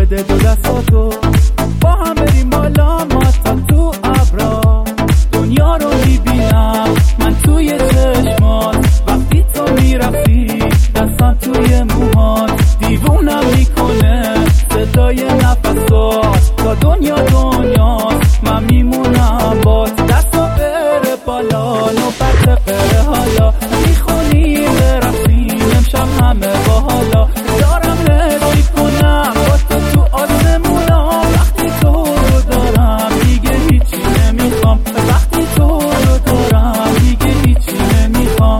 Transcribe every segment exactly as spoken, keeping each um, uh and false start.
بده دو دستاتو با هم بریم بالا ما تا تو ابرا. دنیا رو میبینم من توی چشمات وقتی تو میرفتی دستم توی موهات. دیوونم میکنه صدای نفسات تا دنیا دنیاست من میمونم بات. دستو بره بالا نوبت بره حالا میخونی برفتیم امشب همه با حالا. دارم رسی کنم با تو تو آسمونا وقتی تو رو دارم دیگه هیچی نمیخوام. وقتی تو رو دارم دیگه هیچی نمیخوام.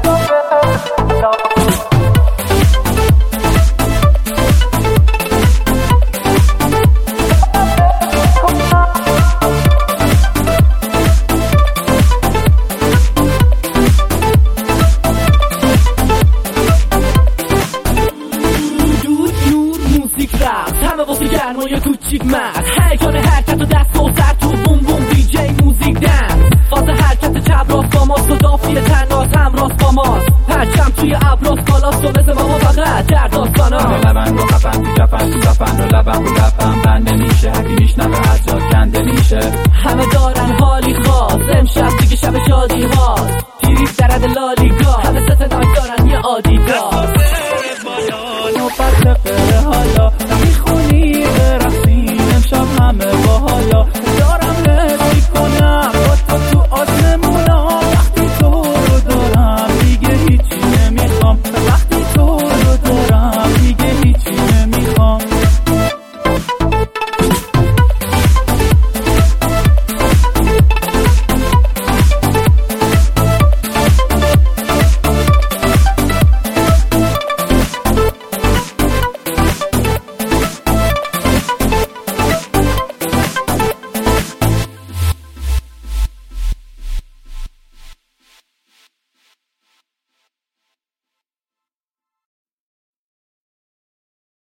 همه واسه گرمای کوچیک مرد هیجان حرکت و دست و سر تو بوم بوم دی جی موزیک دنس. فاز حرکت چپ راست با ماست و دافی تناس هم راست با ماست. پرچم توی ابراز بالاست و مثل ما فقط در داستانا. همه لبن رو خفن تو جفن تو جفن رو لبن رو لبن بنده میشه. هرکی میشنوه از جا کنده میشه. همه دارن حالی خاص امشب دیگه شب شادی هاست.